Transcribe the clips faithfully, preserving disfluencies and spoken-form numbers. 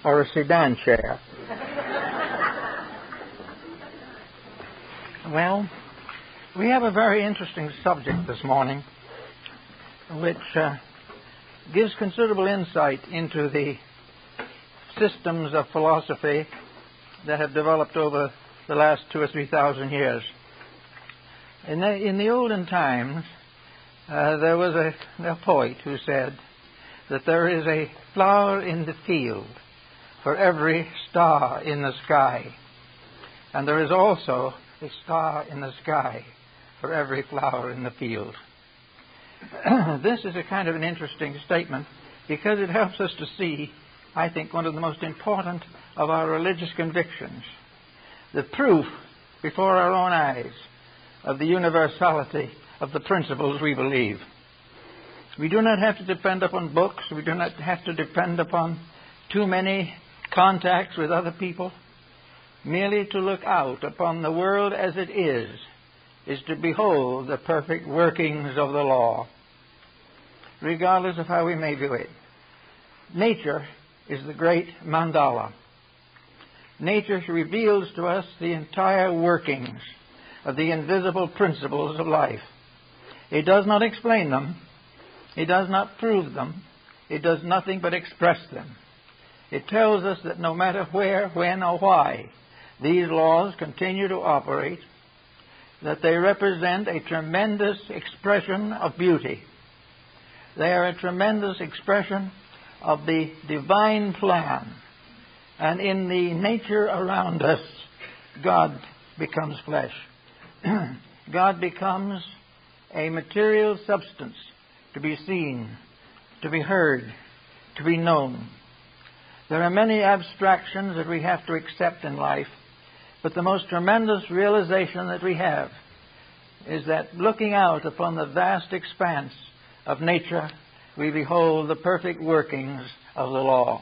or a sedan chair. Well, we have a very interesting subject this morning, which uh, gives considerable insight into the systems of philosophy that have developed over the last two or three thousand years. In the, in the olden times, uh, there was a, a poet who said that there is a flower in the field for every star in the sky, and there is also a star in the sky for every flower in the field. This is a kind of an interesting statement because it helps us to see, I think, one of the most important of our religious convictions, the proof before our own eyes of the universality of the principles we believe. We do not have to depend upon books. We do not have to depend upon too many contacts with other people. Merely to look out upon the world as it is, is to behold the perfect workings of the law, regardless of how we may view it. Nature is the great mandala. Nature reveals to us the entire workings of the invisible principles of life. It does not explain them. It does not prove them. It does nothing but express them. It tells us that no matter where, when, or why these laws continue to operate, that they represent a tremendous expression of beauty. They are a tremendous expression of the divine plan. And in the nature around us, God becomes flesh. God becomes a material substance to be seen, to be heard, to be known. There are many abstractions that we have to accept in life, but the most tremendous realization that we have is that looking out upon the vast expanse of nature, we behold the perfect workings of the law.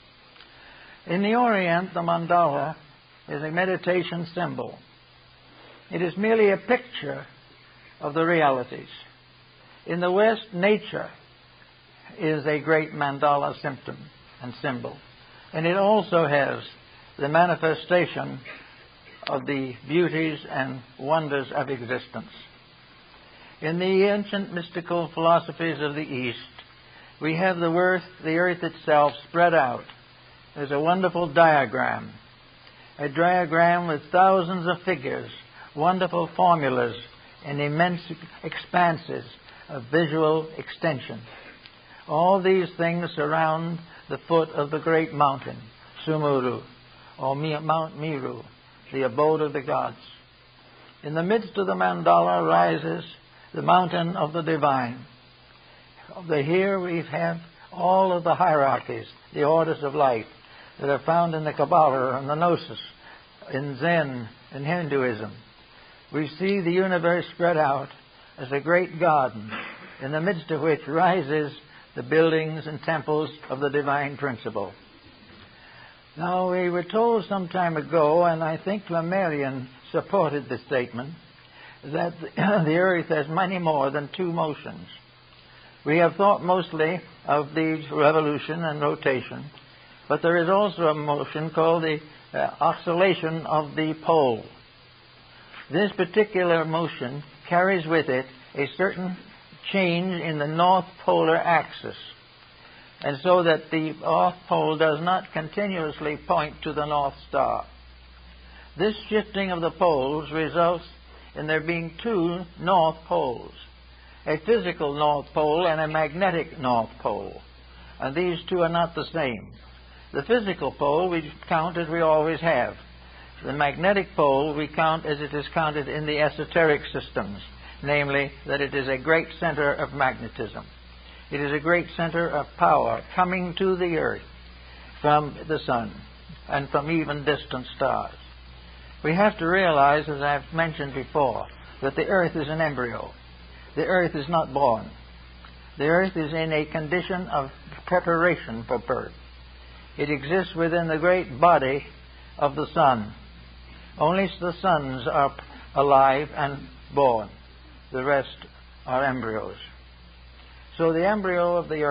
In the Orient, the mandala is a meditation symbol. It is merely a picture of the realities. In the West, nature is a great mandala symptom and symbol. And it also has the manifestation of the beauties and wonders of existence. In the ancient mystical philosophies of the East, we have the earth, the earth itself spread out as a wonderful diagram, a diagram with thousands of figures, wonderful formulas, and immense expanses of visual extension. All these things surround the foot of the great mountain, Sumuru, or Mount Meru, the abode of the gods. In the midst of the mandala rises the mountain of the divine. Here we have all of the hierarchies, the orders of life that are found in the Kabbalah and the Gnosis, in Zen and Hinduism. We see the universe spread out as a great garden, in the midst of which rises the buildings and temples of the divine principle. Now, we were told some time ago, and I think Flammarion supported the statement, that the earth has many more than two motions. We have thought mostly of the revolution and rotation, but there is also a motion called the uh, oscillation of the pole. This particular motion carries with it a certain change in the north polar axis, and so that the north pole does not continuously point to the North Star. This shifting of the poles results in there being two north poles, a physical north pole and a magnetic north pole, and these two are not the same. The physical pole we count as we always have. The magnetic pole we count as it is counted in the esoteric systems, namely that it is a great center of magnetism. It is a great center of power coming to the earth from the sun and from even distant stars. We have to realize, as I've mentioned before, that the earth is an embryo. The earth is not born. The earth is in a condition of preparation for birth. It exists within the great body of the sun. Only the suns are alive and born. The rest are embryos. So the embryo of the earth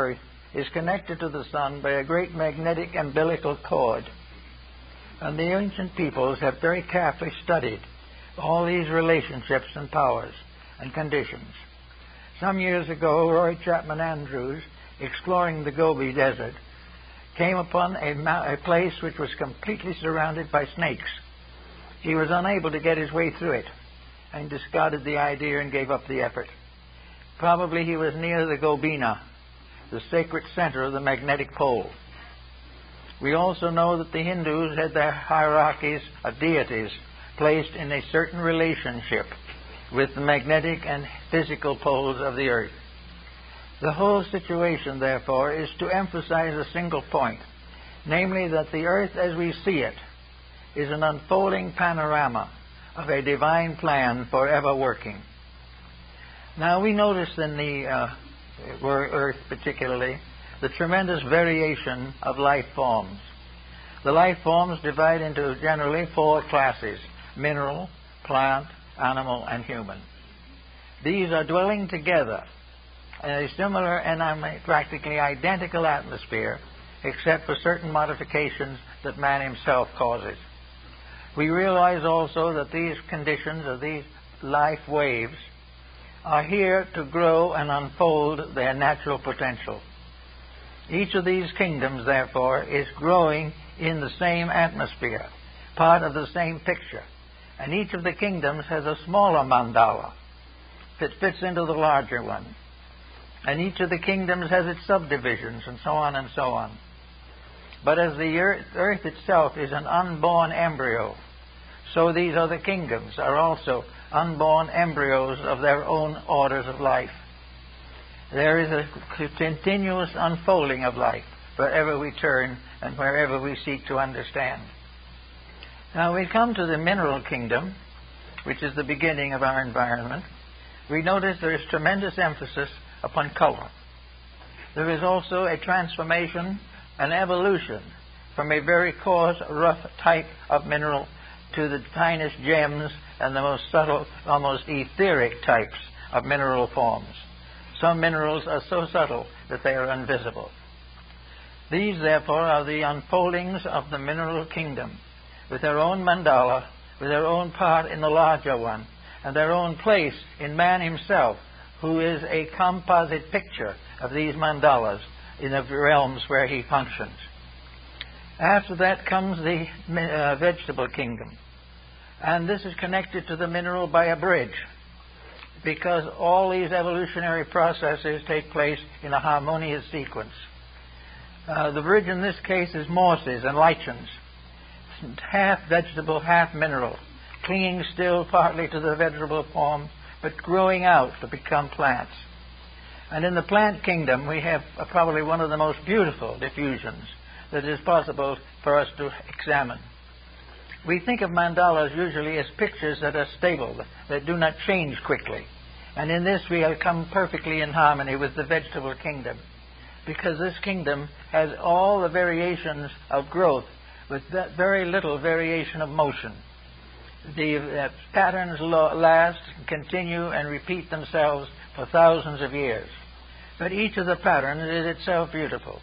is connected to the sun by a great magnetic umbilical cord. And the ancient peoples have very carefully studied all these relationships and powers and conditions. Some years ago, Roy Chapman Andrews, exploring the Gobi Desert, came upon a, a place which was completely surrounded by snakes. He was unable to get his way through it and discarded the idea and gave up the effort. Probably he was near the Gobina, the sacred center of the magnetic pole. We also know that the Hindus had their hierarchies of deities placed in a certain relationship with the magnetic and physical poles of the earth. The whole situation, therefore, is to emphasize a single point, namely that the earth as we see it is an unfolding panorama of a divine plan forever working. Now we notice in the uh, earth particularly the tremendous variation of life forms. The life forms divide into generally four classes: mineral, plant, animal, and human. These are dwelling together in a similar and practically identical atmosphere, except for certain modifications that man himself causes. We realize also that these conditions, or these life waves, are here to grow and unfold their natural potential. Each of these kingdoms, therefore, is growing in the same atmosphere, part of the same picture. And each of the kingdoms has a smaller mandala that fits into the larger one. And each of the kingdoms has its subdivisions, and so on and so on. But as the earth, earth itself is an unborn embryo, so these other kingdoms are also unborn embryos of their own orders of life. There is a continuous unfolding of life wherever we turn and wherever we seek to understand. Now we come to the mineral kingdom, which is the beginning of our environment. We notice there is tremendous emphasis upon color. There is also a transformation, an evolution from a very coarse, rough type of mineral to the finest gems and the most subtle, almost etheric types of mineral forms. Some minerals are so subtle that they are invisible. These, therefore, are the unfoldings of the mineral kingdom, with their own mandala, with their own part in the larger one, and their own place in man himself, who is a composite picture of these mandalas in the realms where he functions. After that comes the uh, vegetable kingdom. And this is connected to the mineral by a bridge, because all these evolutionary processes take place in a harmonious sequence. Uh, the bridge in this case is mosses and lichens, half vegetable, half mineral, clinging still partly to the vegetable form, but growing out to become plants. And in the plant kingdom, we have uh, probably one of the most beautiful diffusions that is possible for us to examine. We think of mandalas usually as pictures that are stable, that do not change quickly. And in this we have come perfectly in harmony with the vegetable kingdom, because this kingdom has all the variations of growth with that very little variation of motion. The uh, patterns lo- last, continue, and repeat themselves for thousands of years. But each of the patterns is itself beautiful.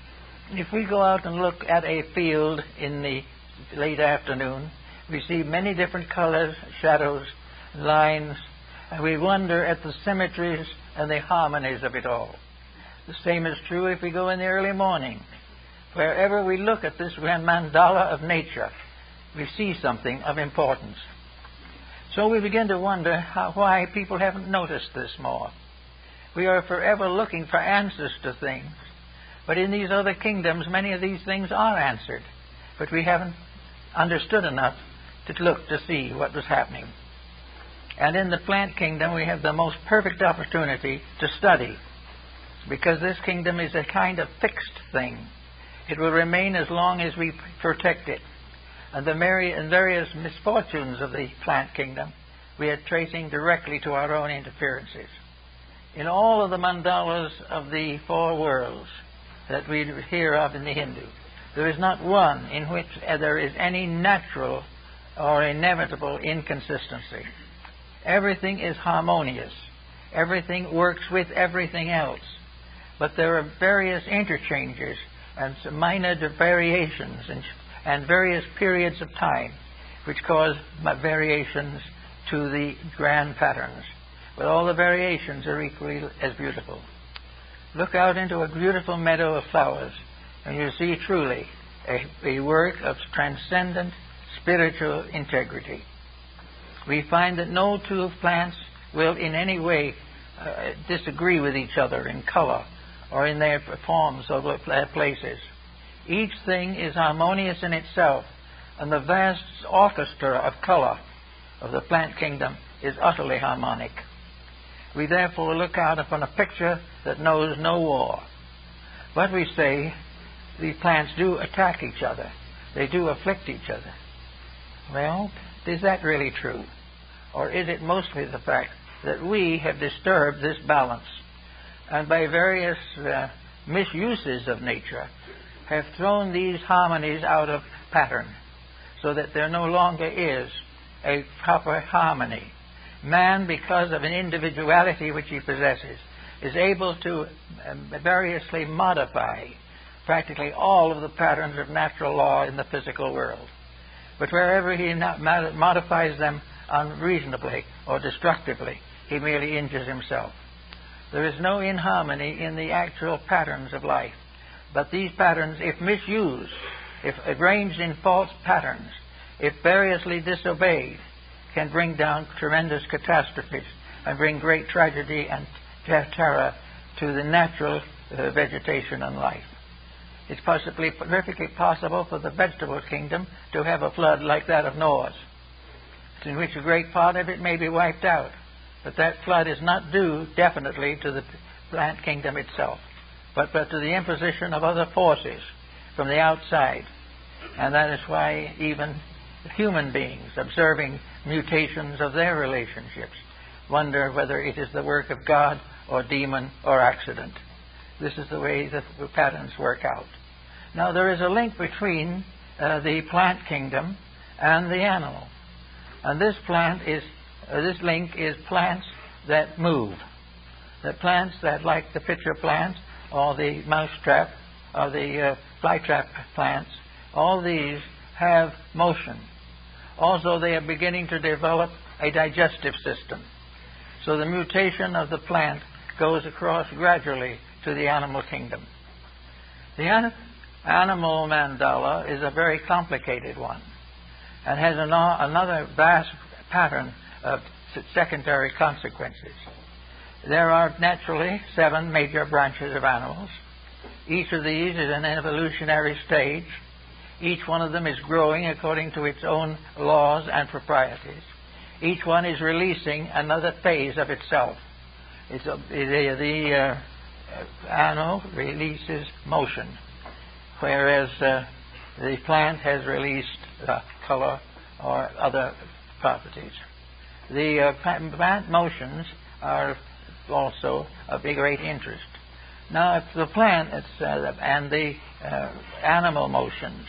If we go out and look at a field in the late afternoon, we see many different colors, shadows, lines, and we wonder at the symmetries and the harmonies of it all. The same is true if we go in the early morning. Wherever we look at this grand mandala of nature, we see something of importance. So we begin to wonder how, why people haven't noticed this more. We are forever looking for answers to things. But in these other kingdoms, many of these things are answered. But we haven't understood enough to look to see what was happening. And in the plant kingdom, we have the most perfect opportunity to study, because this kingdom is a kind of fixed thing. It will remain as long as we protect it. And the various misfortunes of the plant kingdom we are tracing directly to our own interferences. In all of the mandalas of the four worlds that we hear of in the Hindu, there is not one in which there is any natural or inevitable inconsistency. Everything is harmonious. Everything works with everything else. but there are various interchanges and some minor variations and, and various periods of time which cause variations to the grand patterns. But all the variations are equally as beautiful. Look out into a beautiful meadow of flowers, and you see truly a, a work of transcendent spiritual integrity. We find that no two plants will in any way uh, disagree with each other in color or in their forms or places. Each thing is harmonious in itself, and the vast orchestra of color of the plant kingdom is utterly harmonic. We therefore look out upon a picture that knows no war. But we say these plants do attack each other. They do afflict each other. Well, is that really true? Or is it mostly the fact that we have disturbed this balance and by various uh, misuses of nature have thrown these harmonies out of pattern so that there no longer is a proper harmony? Man, because of an individuality which he possesses, is able to um, variously modify practically all of the patterns of natural law in the physical world. But wherever he not modifies them unreasonably or destructively, he merely injures himself. There is no inharmony in the actual patterns of life. But these patterns, if misused, if arranged in false patterns, if variously disobeyed, can bring down tremendous catastrophes and bring great tragedy and terror to the natural uh, vegetation and life. It's possibly perfectly possible for the vegetable kingdom to have a flood like that of Noah's, in which a great part of it may be wiped out. But that flood is not due definitely to the plant kingdom itself, but, but to the imposition of other forces from the outside. And that is why even human beings, observing mutations of their relationships, wonder whether it is the work of God or demon or accident. This is the way that the patterns work out. Now, there is a link between uh, the plant kingdom and the animal. And this plant is, uh, this link is plants that move. The plants that, like the pitcher plant or the mousetrap or the uh, flytrap plants, all these have motion. Also, they are beginning to develop a digestive system. So the mutation of the plant goes across gradually to the animal kingdom. The an- animal mandala is a very complicated one and has an- another vast pattern of secondary consequences. There are naturally seven major branches of animals. Each of these is an evolutionary stage. Each one of them is growing according to its own laws and proprieties. Each one is releasing another phase of itself. It's a, the the uh, animal releases motion, whereas uh, the plant has released uh, color or other properties. The uh, plant motions are also of great interest. Now, if the plant it's, uh, and the uh, animal motions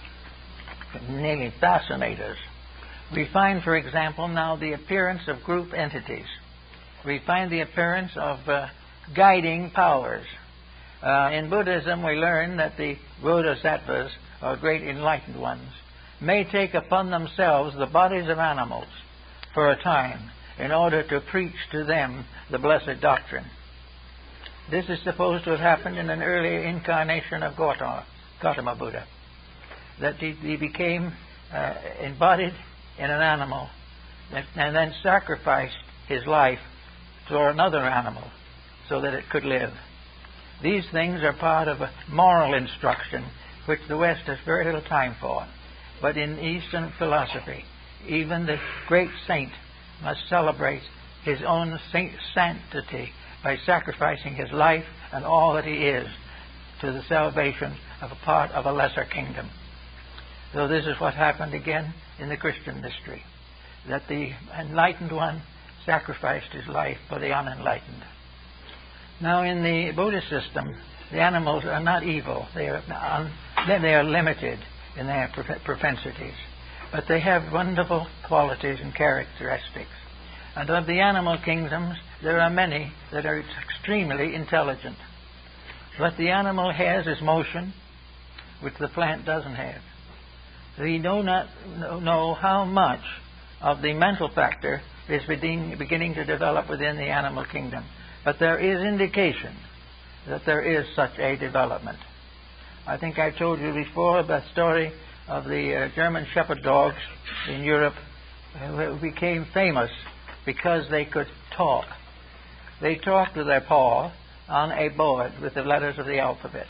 nearly fascinate us. We find, for example, now the appearance of group entities. We find the appearance of uh, guiding powers. Uh, in Buddhism, we learn that the bodhisattvas, or great enlightened ones, may take upon themselves the bodies of animals for a time in order to preach to them the blessed doctrine. This is supposed to have happened in an earlier incarnation of Gautama, Gautama Buddha, that he, he became uh, embodied in an animal and then sacrificed his life for another animal so that it could live. These things are part of a moral instruction which the West has very little time for. But in Eastern philosophy, even the great saint must celebrate his own sanctity by sacrificing his life and all that he is to the salvation of a part of a lesser kingdom. So this is what happened again in the Christian mystery, that the enlightened one sacrificed his life for the unenlightened. Now, in the Buddhist system, the animals are not evil. They are, un, they are limited in their propensities, but they have wonderful qualities and characteristics. And of the animal kingdoms, there are many that are extremely intelligent. What the animal has is motion, which the plant doesn't have. We do not know how much of the mental factor is beginning, beginning to develop within the animal kingdom. But there is indication that there is such a development. I think I told you before the story of the uh, German Shepherd dogs in Europe who became famous because they could talk. They talked with their paw on a board with the letters of the alphabet.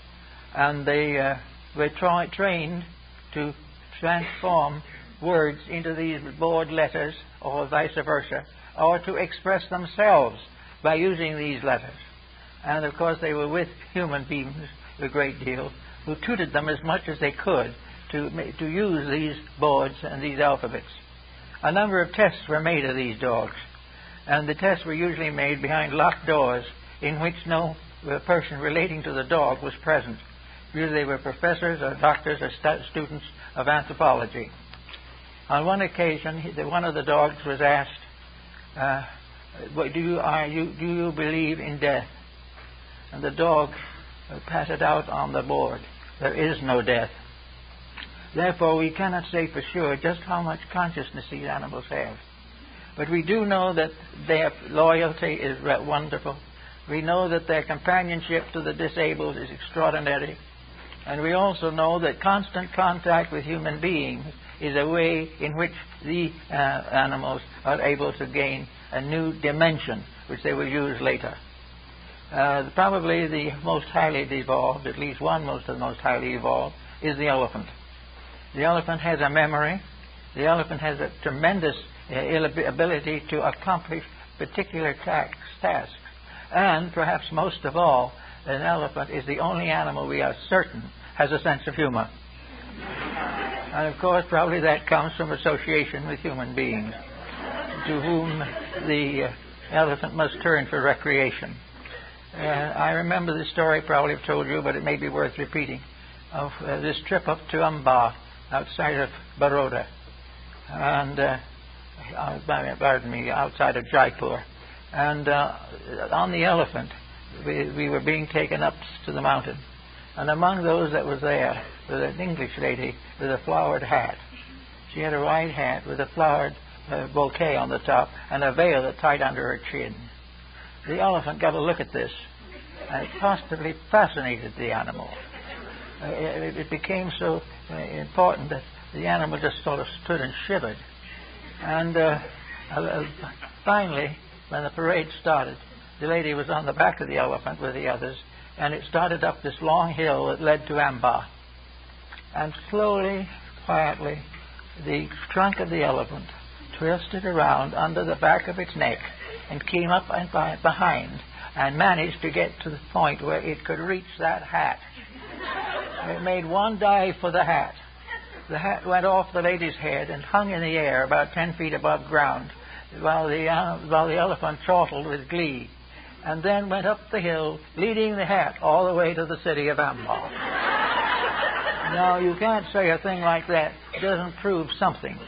And they uh, were tra- trained to transform words into these board letters or vice versa, or to express themselves by using these letters. And of course they were with human beings a great deal who tutored them as much as they could to, to use these boards and these alphabets. A number of tests were made of these dogs, and the tests were usually made behind locked doors in which no person relating to the dog was present. Usually they were professors or doctors or stu- students of anthropology. On one occasion, he, one of the dogs was asked, uh, what, do, you, are you, do you believe in death? And the dog uh, passed it out on the board. There is no death. Therefore, we cannot say for sure just how much consciousness these animals have. But we do know that their loyalty is wonderful. We know that their companionship to the disabled is extraordinary. And we also know that constant contact with human beings is a way in which the uh, animals are able to gain a new dimension, which they will use later. Uh, probably the most highly evolved, at least one most of the most highly evolved, is the elephant. The elephant has a memory. The elephant has a tremendous uh, ability to accomplish particular tasks, tasks. And perhaps most of all, an elephant is the only animal we are certain has a sense of humor. And of course, probably that comes from association with human beings, to whom the uh, elephant must turn for recreation. Uh, I remember this story, probably have told you, but it may be worth repeating, of uh, this trip up to Amba, outside of Baroda, and uh, uh, pardon me, outside of Jaipur. And uh, on the elephant, we, we were being taken up to the mountain. And among those that was there was an English lady with a flowered hat. She had a white hat with a flowered uh, bouquet on the top and a veil that tied under her chin. The elephant got a look at this, and it positively fascinated the animal. Uh, it, it became so uh, important that the animal just sort of stood and shivered. And uh, uh, finally, when the parade started, the lady was on the back of the elephant with the others, and it started up this long hill that led to Amba. And slowly, quietly, the trunk of the elephant twisted around under the back of its neck and came up and behind and managed to get to the point where it could reach that hat. It made one dive for the hat. The hat went off the lady's head and hung in the air about ten feet above ground while the, uh, while the elephant chortled with glee, and then went up the hill, leading the hat all the way to the city of Amba. Now, you can't say a thing like that doesn't prove something.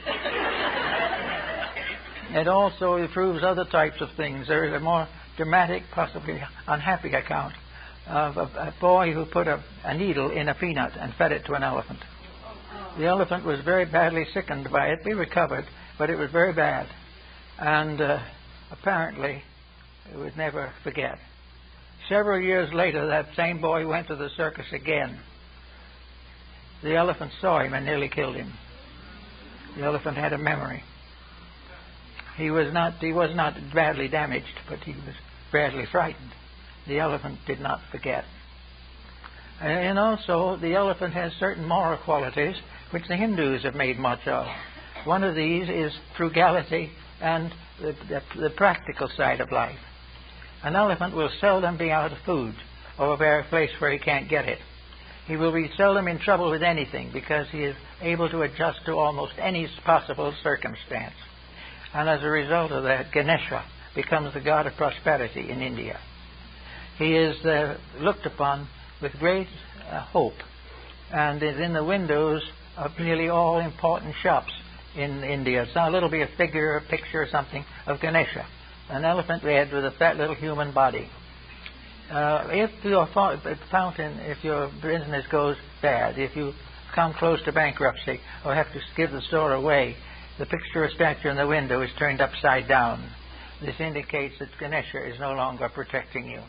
It also proves other types of things. There is a more dramatic, possibly unhappy account of a, a boy who put a, a needle in a peanut and fed it to an elephant. The elephant was very badly sickened by it. He recovered, but it was very bad. And uh, apparently, it would never forget. Several years later, that same boy went to the circus again. The elephant saw him and nearly killed him. The elephant had a memory. He was not, he was not badly damaged, but he was badly frightened. The elephant did not forget. And also, the elephant has certain moral qualities which the Hindus have made much of. One of these is frugality and the, the, the practical side of life. An elephant will seldom be out of food or a place where he can't get it. He will be seldom in trouble with anything because he is able to adjust to almost any possible circumstance. And as a result of that, Ganesha becomes the god of prosperity in India. He is uh, looked upon with great uh, hope and is in the windows of nearly all important shops in India. So a little be a figure, a picture or something of Ganesha, an elephant head with a fat little human body. Uh, if your fountain, if your business goes bad, if you come close to bankruptcy or have to give the store away, the picture or statue in the window is turned upside down. This indicates that Ganesha is no longer protecting you.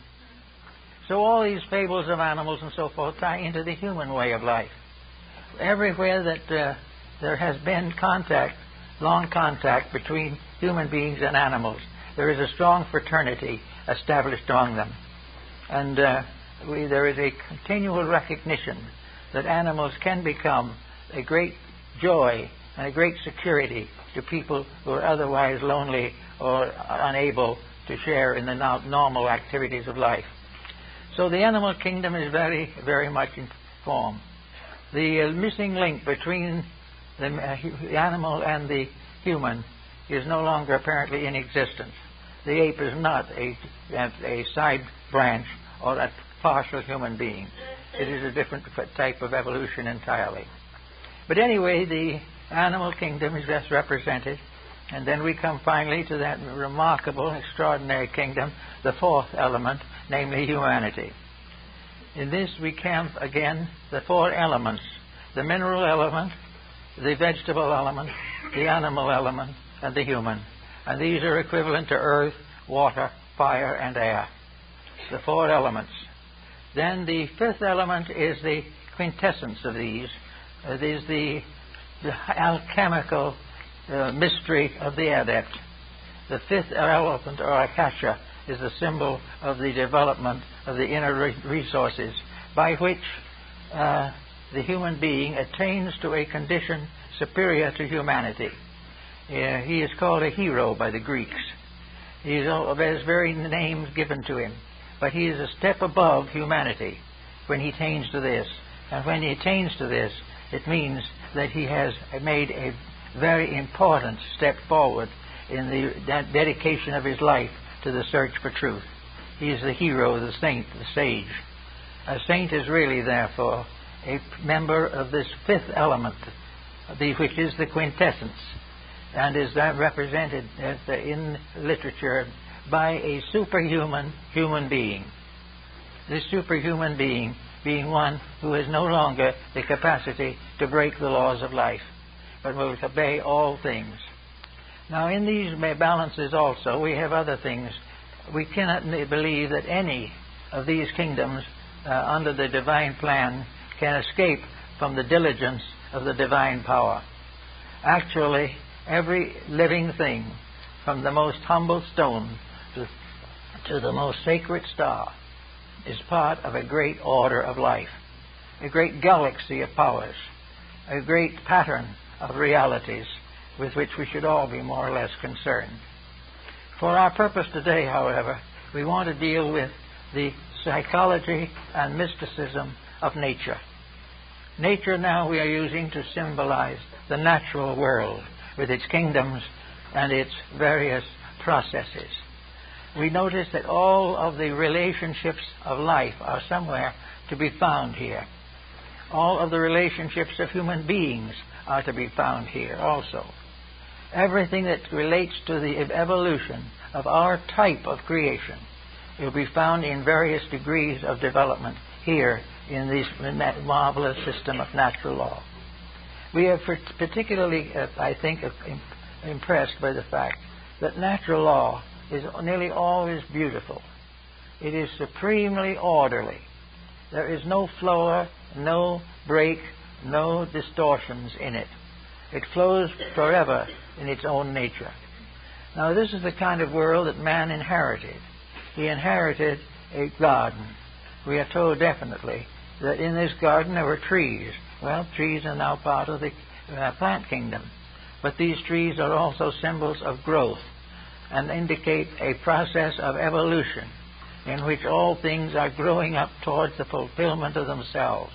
So all these fables of animals and so forth tie into the human way of life. Everywhere that uh, there has been contact, long contact between human beings and animals, there is a strong fraternity established among them. And uh, we, there is a continual recognition that animals can become a great joy and a great security to people who are otherwise lonely or unable to share in the no- normal activities of life. So the animal kingdom is very, very much in form. The uh, missing link between the, uh, the animal and the human is no longer apparently in existence. The ape is not a, a side branch or a partial human being. It is a different type of evolution entirely. But anyway, the animal kingdom is best represented. And then we come finally to that remarkable, extraordinary kingdom, the fourth element, namely humanity. In this we camp again the four elements: the mineral element, the vegetable element, the animal element, and the human. And these are equivalent to earth, water, fire, and air. The four elements. Then the fifth element is the quintessence of these. Uh, it is the, the alchemical uh, mystery of the adept. The fifth element, or akasha, is the symbol of the development of the inner re- resources by which uh, the human being attains to a condition superior to humanity. Uh, he is called a hero by the Greeks. He is, there's very names given to him. But he is a step above humanity when he attains to this. And when he attains to this, it means that he has made a very important step forward in the de- dedication of his life to the search for truth. He is the hero, the saint, the sage. A saint is really, therefore, a member of this fifth element, the, which is the quintessence, and is that represented as the, in literature by a superhuman human being. This superhuman being being one who has no longer the capacity to break the laws of life, but will obey all things. Now, in these balances also, we have other things. We cannot believe that any of these kingdoms uh, under the divine plan can escape from the diligence of the divine power. Actually, every living thing, from the most humble stone to, to the most sacred star, is part of a great order of life, a great galaxy of powers, a great pattern of realities with which we should all be more or less concerned. For our purpose today, however, we want to deal with the psychology and mysticism of nature. Nature now we are using to symbolize the natural world with its kingdoms and its various processes. We notice that all of the relationships of life are somewhere to be found here. All of the relationships of human beings are to be found here also. Everything that relates to the evolution of our type of creation will be found in various degrees of development here in this marvelous system of natural law. We are particularly, uh, I think, uh, impressed by the fact that natural law is nearly always beautiful. It is supremely orderly. There is no flaw, no break, no distortions in it. It flows forever in its own nature. Now, this is the kind of world that man inherited. He inherited a garden. We are told definitely that in this garden there were trees. Well, trees are now part of the uh, plant kingdom. But these trees are also symbols of growth and indicate a process of evolution in which all things are growing up towards the fulfillment of themselves.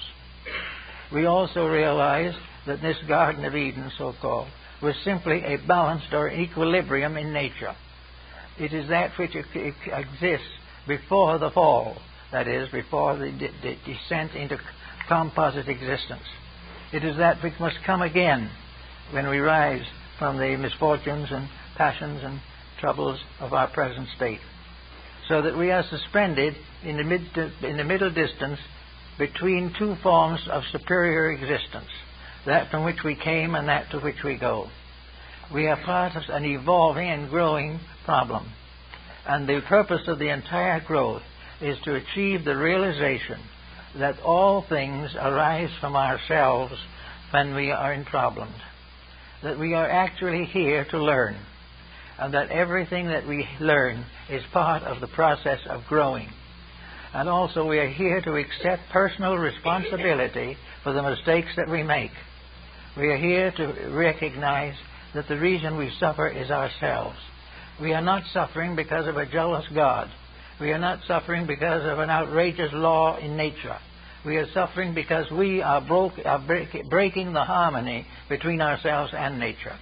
We also realize that this Garden of Eden, so-called, was simply a balanced or equilibrium in nature. It is that which exists before the fall, that is, before the de- de- descent into composite existence. It is that which must come again when we rise from the misfortunes and passions and troubles of our present state. so that we are suspended in the, mid, in the middle distance between two forms of superior existence, that from which we came and that to which we go. We are part of an evolving and growing problem. And the purpose of the entire growth is to achieve the realization that all things arise from ourselves when we are in problems. That we are actually here to learn. And that everything that we learn is part of the process of growing. And also we are here to accept personal responsibility for the mistakes that we make. We are here to recognize that the reason we suffer is ourselves. We are not suffering because of a jealous God. We are not suffering because of an outrageous law in nature. We are suffering because we are, broke, are break, breaking the harmony between ourselves and nature.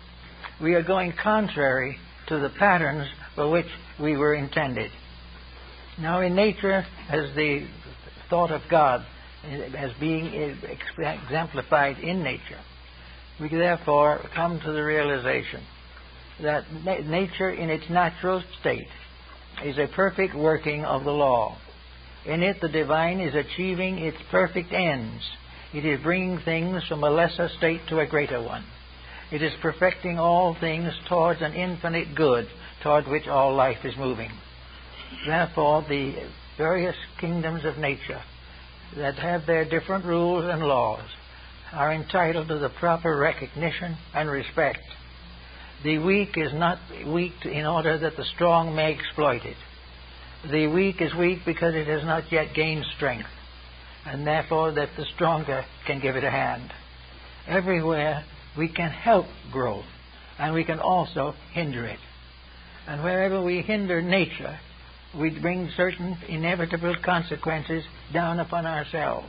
We are going contrary to the patterns for which we were intended. Now, in nature, as the thought of God as being exemplified in nature, we therefore come to the realization that na- nature in its natural state is a perfect working of the law. In it, the divine is achieving its perfect ends. It is bringing things from a lesser state to a greater one. It is perfecting all things towards an infinite good, toward which all life is moving. Therefore, the various kingdoms of nature that have their different rules and laws are entitled to the proper recognition and respect. The weak is not weak in order that the strong may exploit it. The weak is weak because it has not yet gained strength, and therefore that the stronger can give it a hand. Everywhere we can help growth, and we can also hinder it. And wherever we hinder nature, we bring certain inevitable consequences down upon ourselves.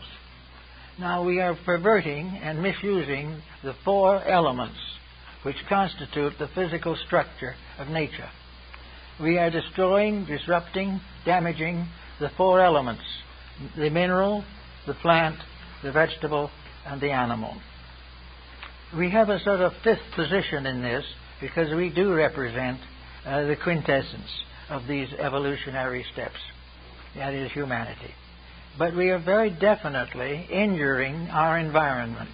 Now we are perverting and misusing the four elements which constitute the physical structure of nature. We are destroying, disrupting, damaging the four elements: the mineral, the plant, the vegetable, and the animal. We have a sort of fifth position in this because we do represent uh, the quintessence of these evolutionary steps. That is humanity. But we are very definitely injuring our environment.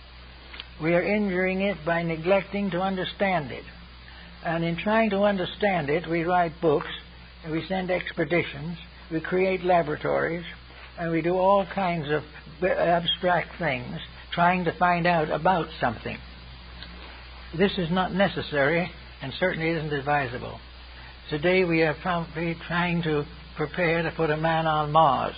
We are injuring it by neglecting to understand it. And in trying to understand it, we write books, and we send expeditions, we create laboratories, and we do all kinds of abstract things trying to find out about something. This is not necessary and certainly isn't advisable. Today we are probably trying to prepare to put a man on Mars.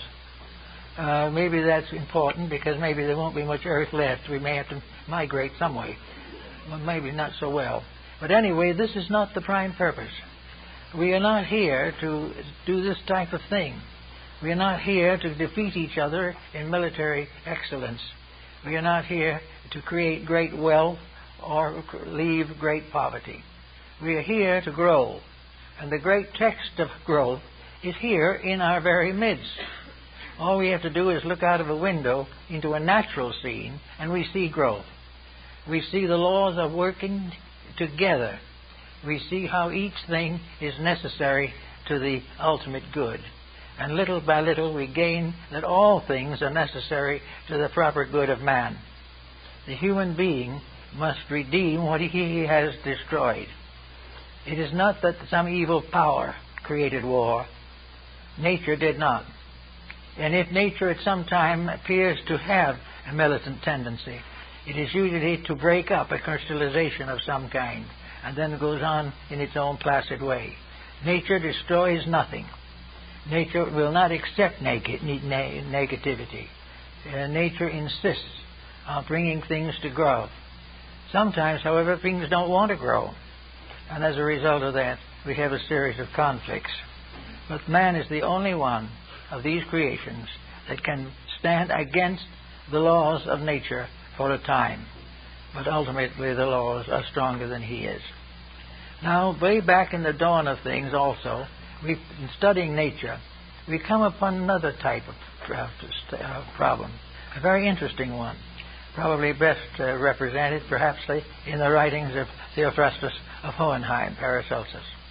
Uh, maybe that's important because maybe there won't be much Earth left. We may have to migrate some way. Well, maybe not so well. But anyway, this is not the prime purpose. We are not here to do this type of thing. We are not here to defeat each other in military excellence. We are not here to create great wealth or leave great poverty. We are here to grow. And the great text of growth is here in our very midst. All we have to do is look out of a window into a natural scene, and we see growth. We see the laws of working together. We see how each thing is necessary to the ultimate good. And little by little we gain that all things are necessary to the proper good of man. The human being must redeem what he has destroyed. It is not that some evil power created war. Nature did not. And if nature at some time appears to have a militant tendency, it is usually to break up a crystallization of some kind, and then goes on in its own placid way. Nature destroys nothing. Nature will not accept neg- ne- negativity. Uh, nature insists on bringing things to grow. Sometimes, however, things don't want to grow. And as a result of that, we have a series of conflicts. But man is the only one of these creations that can stand against the laws of nature for a time. But ultimately the laws are stronger than he is. Now, way back in the dawn of things also, we, in studying nature, we come upon another type of uh, problem, a very interesting one, probably best uh, represented perhaps in the writings of Theophrastus of Hohenheim, Paracelsus.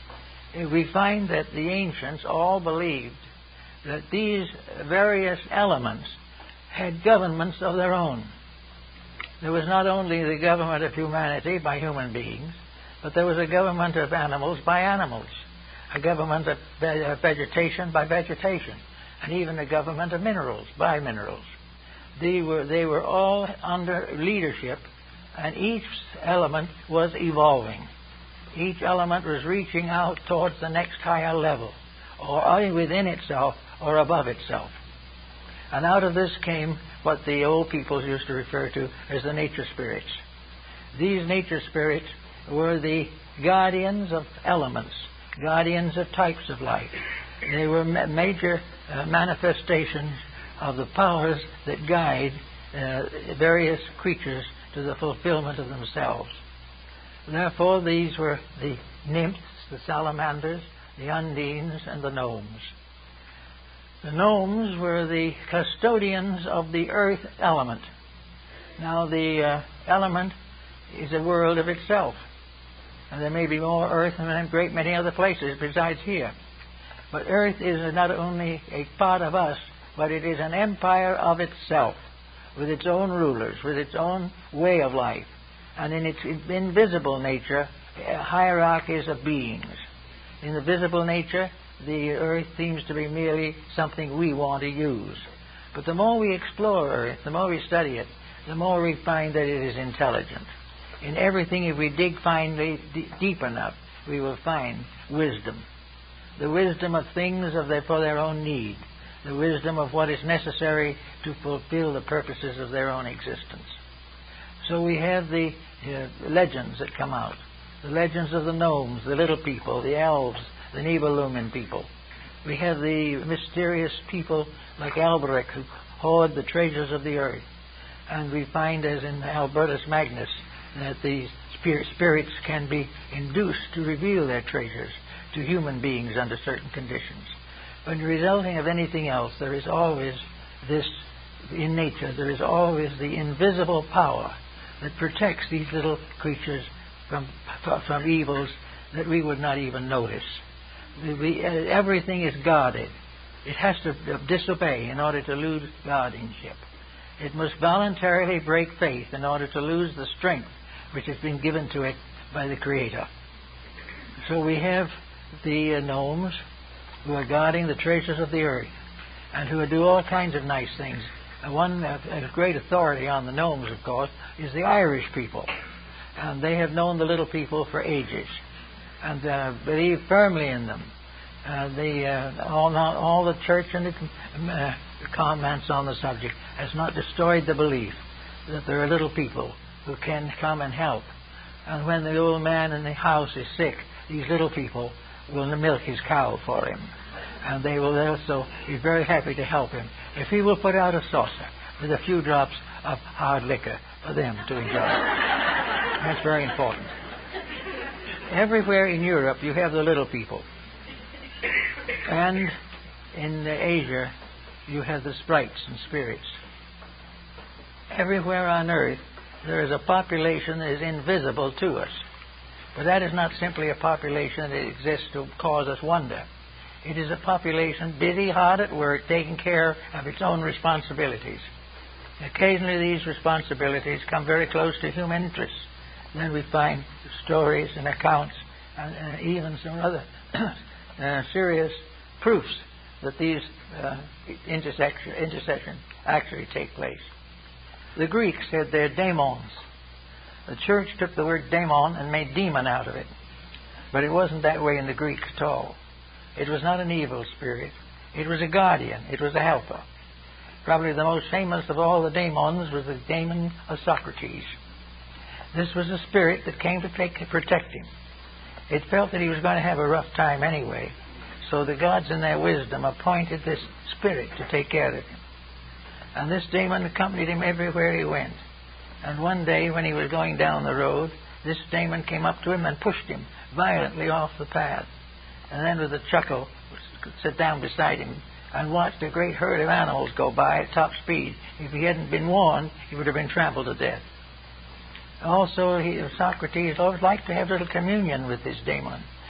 we find that the ancients all believed that these various elements had governments of their own. There was not only the government of humanity by human beings, but there was a government of animals by animals, a government of vegetation by vegetation, and even a government of minerals by minerals. They were, they were all under leadership, and each element was evolving. Each element was reaching out towards the next higher level, or either within itself or above itself. And out of this came what the old peoples used to refer to as the nature spirits. These nature spirits were the guardians of elements, guardians of types of life. They were ma- major uh, manifestations of the powers that guide uh, various creatures to the fulfillment of themselves. Therefore, these were the nymphs, the salamanders, the undines, and the gnomes. The gnomes were the custodians of the earth element. Now, the uh, element is a world of itself. And there may be more earth than in a great many other places besides here. But earth is not only a part of us, but it is an empire of itself, with its own rulers, with its own way of life, and in its invisible nature, hierarchies of beings. In the visible nature, the earth seems to be merely something we want to use. But the more we explore earth, the more we study it, the more we find that it is intelligent. In everything, if we dig finely, d- deep enough, we will find wisdom. The wisdom of things of their, for their own need. The wisdom of what is necessary to fulfill the purposes of their own existence. So we have the uh, legends that come out. The legends of the gnomes, the little people, the elves, the Nibelungen people. We have the mysterious people like Alberic who hoard the treasures of the earth. And we find, as in Albertus Magnus, that these spirit, spirits can be induced to reveal their treasures to human beings under certain conditions. But resulting of anything else, there is always this, in nature, there is always the invisible power that protects these little creatures from, from evils that we would not even notice. We, everything is guarded. It has to disobey in order to lose guardianship. It must voluntarily break faith in order to lose the strength which has been given to it by the Creator. So we have the uh, gnomes who are guarding the treasures of the earth and who do all kinds of nice things. And one uh, a great authority on the gnomes, of course, is the Irish people. And they have known the little people for ages and uh, believe firmly in them. Uh, the, uh, all, not, all the church and the uh, comments on the subject has not destroyed the belief that there are little people who can come and help. And when the old man in the house is sick, these little people will milk his cow for him. And they will also be very happy to help him if he will put out a saucer with a few drops of hard liquor for them to enjoy. That's very important. Everywhere in Europe you have the little people. And in Asia you have the sprites and spirits. Everywhere on earth there is a population that is invisible to us. But that is not simply a population that exists to cause us wonder. It is a population busy, hard at work, taking care of its own responsibilities. Occasionally these responsibilities come very close to human interests. Then we find stories and accounts and uh, even some other uh, serious proofs that these uh, intersection, intercessions actually take place. The Greeks had their daemons. The church took the word daemon and made demon out of it. But it wasn't that way in the Greek at all. It was not an evil spirit. It was a guardian. It was a helper. Probably the most famous of all the daemons was the daemon of Socrates. This was a spirit that came to take, protect him. It felt that he was going to have a rough time anyway. So the gods in their wisdom appointed this spirit to take care of him. And this daemon accompanied him everywhere he went. And one day when he was going down the road, this daemon came up to him and pushed him violently off the path. And then with a chuckle, would sit down beside him and watched a great herd of animals go by at top speed. If he hadn't been warned, he would have been trampled to death. Also, he, Socrates always liked to have little communion with this daemon.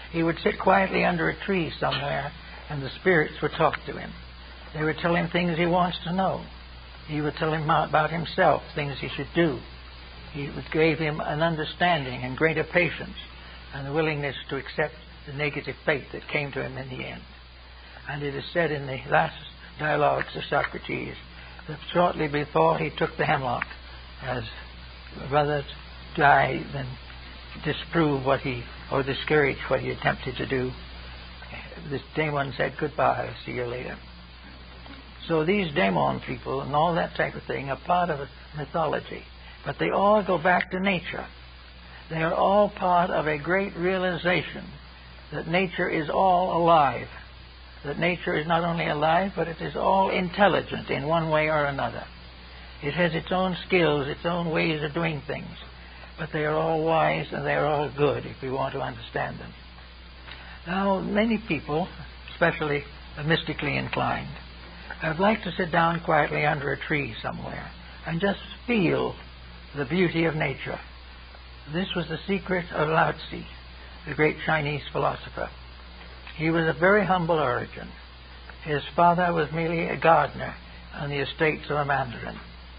He would sit quietly under a tree somewhere, and the spirits would talk to him. They would tell him things he wants to know. He would tell him about himself, things he should do. He would give him an understanding and greater patience and the willingness to accept the negative fate that came to him in the end. And it is said in the last dialogues of Socrates that shortly before he took the hemlock, as rather die than disprove what he, or discourage what he attempted to do, this daemon said, "Goodbye, I'll see you later." So these daemon people and all that type of thing are part of a mythology, but they all go back to nature. They are all part of a great realization that nature is all alive, that nature is not only alive, but it is all intelligent in one way or another. It has its own skills, its own ways of doing things, but they are all wise and they are all good if we want to understand them. Now, many people, especially mystically inclined, have liked to sit down quietly under a tree somewhere and just feel the beauty of nature. This was the secret of Lao Tzu, the great Chinese philosopher. He was of very humble origin. His father was merely a gardener on the estates of a mandarin.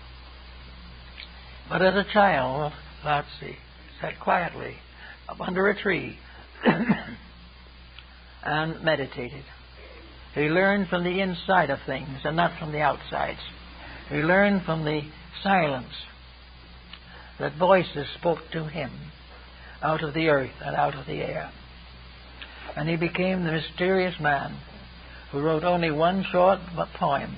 But as a child, Lao Tzu sat quietly up under a tree and meditated. He learned from the inside of things and not from the outsides. He learned from the silence that voices spoke to him out of the earth and out of the air. And he became the mysterious man who wrote only one short poem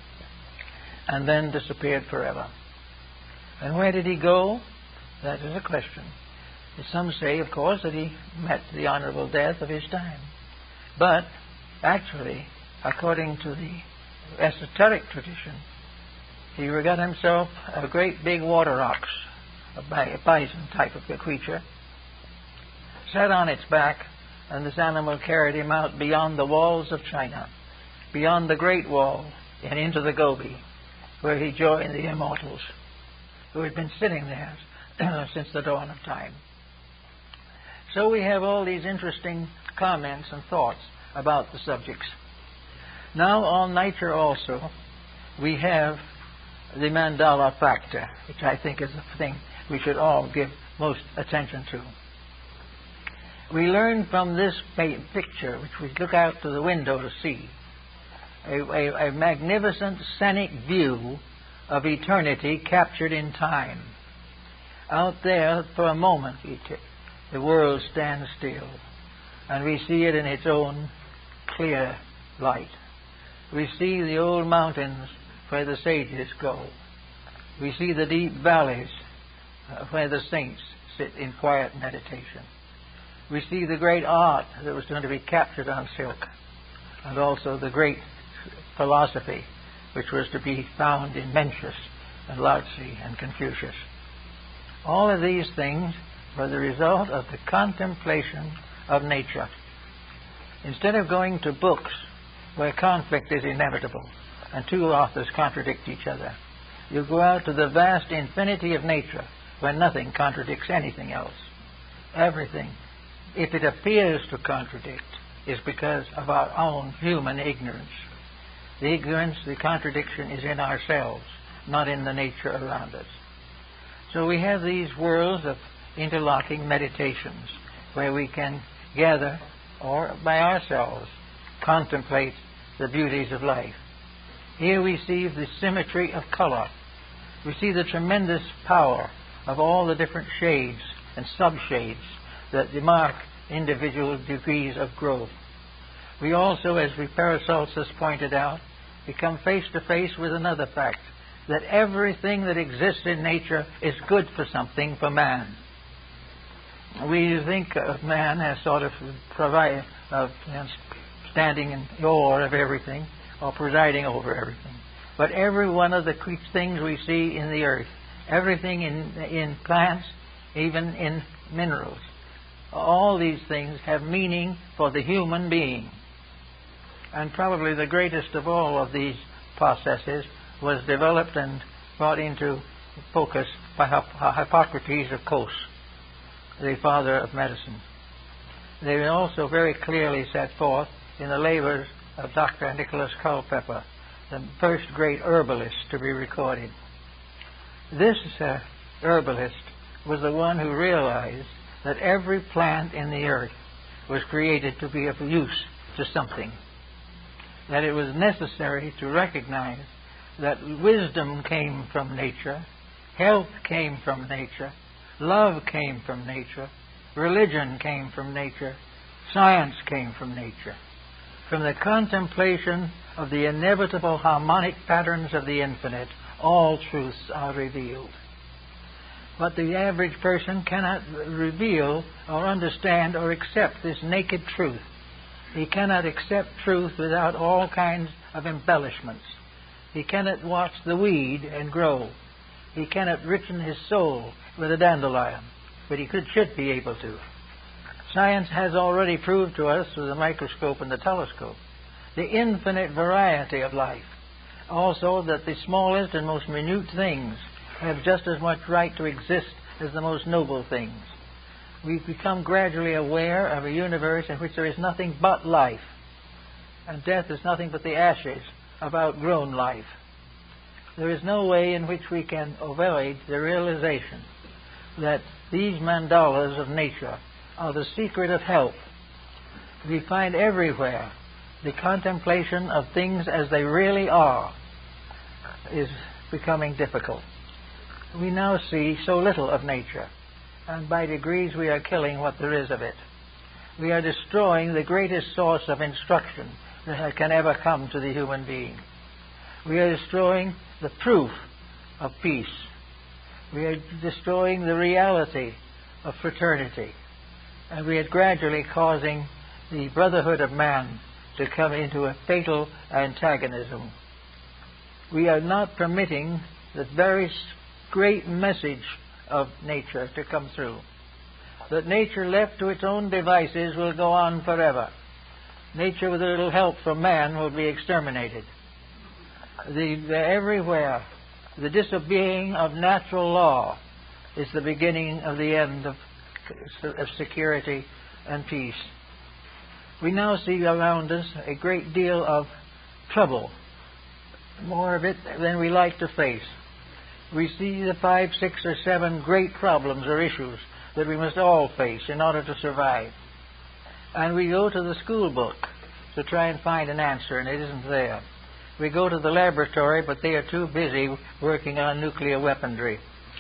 and then disappeared forever. And where did he go? That is a question. Some say, of course, that he met the honorable death of his time. But actually, according to the esoteric tradition, he got himself a great big water ox, a bison type of a creature, sat on its back, and this animal carried him out beyond the walls of China, beyond the Great Wall, and into the Gobi, where he joined the immortals, who had been sitting there since the dawn of time. So we have all these interesting comments and thoughts about the subjects. Now on nature also, we have the mandala factor, which I think is the thing we should all give most attention to. We learn from this picture, which we look out to the window to see, a, a, a magnificent scenic view of eternity captured in time. Out there, for a moment, the world stands still, and we see it in its own clear light. We see the old mountains where the sages go. We see the deep valleys uh, where the saints sit in quiet meditation. We see the great art that was going to be captured on silk, and also the great philosophy which was to be found in Mencius and Lao Tzu and Confucius. All of these things were the result of the contemplation of nature. Instead of going to books where conflict is inevitable and two authors contradict each other, you go out to the vast infinity of nature where nothing contradicts anything else. Everything, if it appears to contradict, is because of our own human ignorance. The ignorance, the contradiction is in ourselves, not in the nature around us. So we have these worlds of interlocking meditations where we can gather or by ourselves contemplate the beauties of life. Here we see the symmetry of color. We see the tremendous power of all the different shades and subshades that mark individual degrees of growth. We also, as Paracelsus pointed out, become face to face with another fact, that everything that exists in nature is good for something for man. We think of man as sort of provide, of you know, standing in awe of everything or presiding over everything. But every one of the things we see in the earth, everything in, in plants, even in minerals, all these things have meaning for the human being. And probably the greatest of all of these processes was developed and brought into focus by Hippocrates of Kos, the father of medicine. They are also very clearly set forth in the labors of Doctor Nicholas Culpeper, the first great herbalist to be recorded. This uh, herbalist was the one who realized that every plant in the earth was created to be of use to something, that it was necessary to recognize that wisdom came from nature, health came from nature, love came from nature, religion came from nature, science came from nature. From the contemplation of the inevitable harmonic patterns of the infinite, all truths are revealed. But the average person cannot reveal or understand or accept this naked truth. He cannot accept truth without all kinds of embellishments. He cannot watch the weed and grow. He cannot richen his soul with a dandelion, but he could, should be able to. Science has already proved to us with the microscope and the telescope the infinite variety of life. Also that the smallest and most minute things have just as much right to exist as the most noble things. We've become gradually aware of a universe in which there is nothing but life, and death is nothing but the ashes of outgrown life. There is no way in which we can avoid the realization that these mandalas of nature are the secret of health. We find everywhere the contemplation of things as they really are is becoming difficult. We now see so little of nature, and by degrees we are killing what there is of it. We are destroying the greatest source of instruction that can ever come to the human being. We are destroying the proof of peace. We are destroying the reality of fraternity. And we are gradually causing the brotherhood of man to come into a fatal antagonism. We are not permitting the very great message of nature to come through. That nature left to its own devices will go on forever. Nature with a little help from man will be exterminated. The, the, everywhere, the disobeying of natural law is the beginning of the end of, of security and peace. We now see around us a great deal of trouble, more of it than we like to face. We see the five, six, or seven great problems or issues that we must all face in order to survive. And we go to the school book to try and find an answer, and it isn't there. We go to the laboratory, but they are too busy working on nuclear weaponry.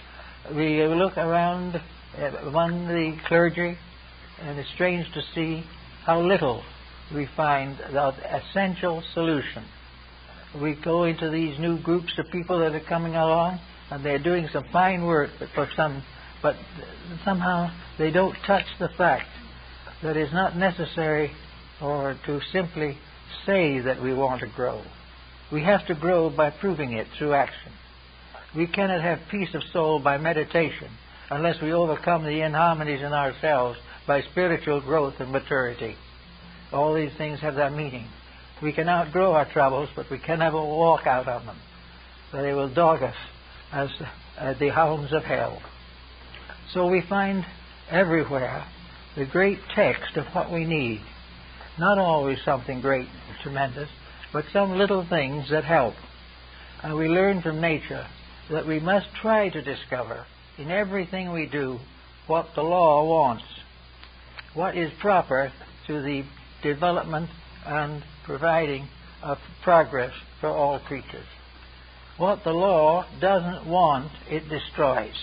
We look around among the clergy, and it's strange to see how little we find the essential solution. We go into these new groups of people that are coming along, and they're doing some fine work, but for some, but somehow they don't touch the fact that it's not necessary or to simply say that we want to grow. We have to grow by proving it through action. We cannot have peace of soul by meditation unless we overcome the inharmonies in ourselves by spiritual growth and maturity. All these things have their meaning. We can outgrow our troubles, but we can never walk out of them. So they will dog us as uh, the hounds of hell. So we find everywhere the great text of what we need. Not always something great and tremendous, but some little things that help. And we learn from nature that we must try to discover in everything we do what the law wants, what is proper to the development and providing of progress for all creatures. What the law doesn't want, it destroys.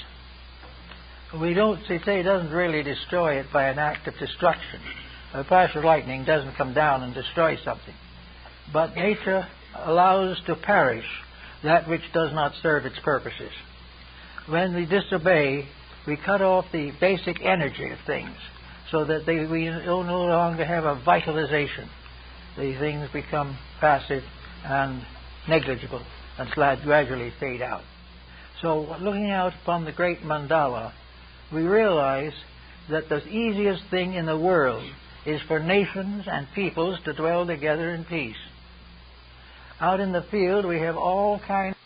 We don't say it doesn't really destroy it by an act of destruction. A flash of lightning doesn't come down and destroy something. But nature allows to perish that which does not serve its purposes. When we disobey, we cut off the basic energy of things so that they, we no longer have a vitalization. The things become passive and negligible and gradually fade out. So looking out upon the great mandala, we realize that the easiest thing in the world is for nations and peoples to dwell together in peace. Out in the field we have all kinds